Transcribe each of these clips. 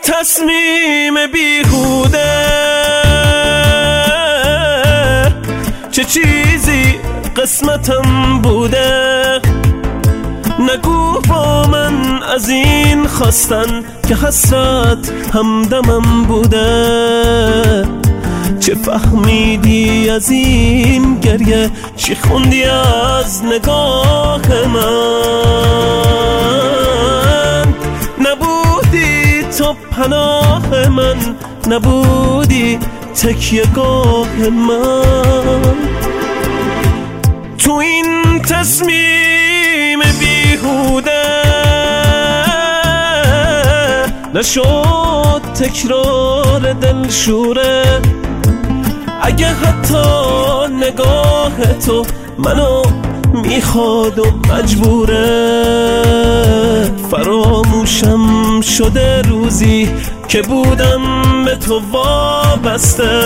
تصمیم بیهوده چه چیزی قسمتم بوده. نگو با من از این خواستن که حسرت همدمم بوده. چه فهمیدی از این گریه، چی خوندی از نگاه من؟ نبودی تو پناه من، نبودی تکیه‌گاه من. تو این تصمیم بیهوده نشد تکرار دلشوره. اگه حتی نگاه تو منو میخواد و مجبوره. فراموشم شده روزی که بودم به تو وابسته.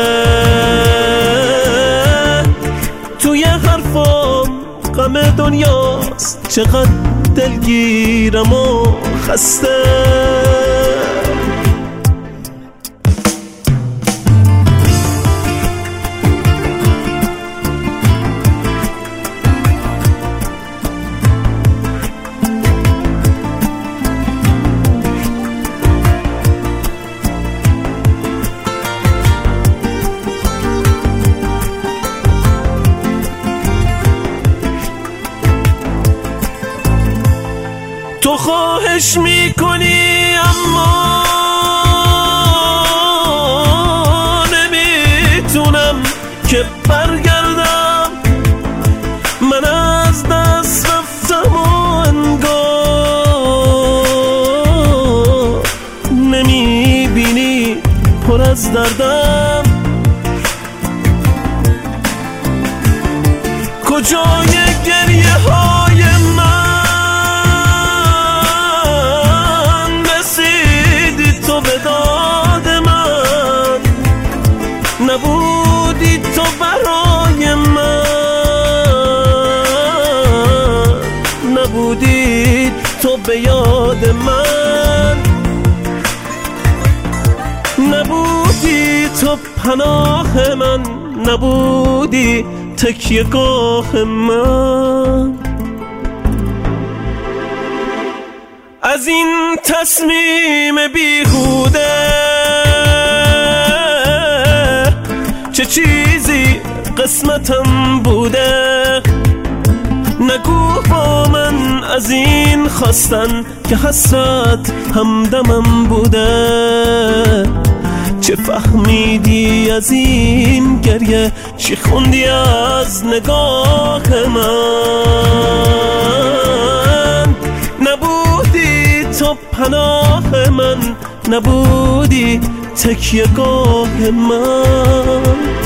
توی حرفام غم دنیاست، چقدر دلگیرم و خسته. تو خواهش میکنی اما نمیتونم که برگردم. من از دست رفتم و انگار نمیبینی پر از دردم. کجای گریه های من؟ نبودی تو برای من، نبودی تو به یاد من. نبودی تو پناه من، نبودی تکیه‌گاه من. از این تصمیم بیهوده چه چیزی قسمتم بوده. نگو با من از این خواستن که حسرت همدمم بوده. چه فهمیدی از این گریه، چی خوندی از نگاه من؟ نبودی تو پناه من، نبودی تکیه‌گاه من.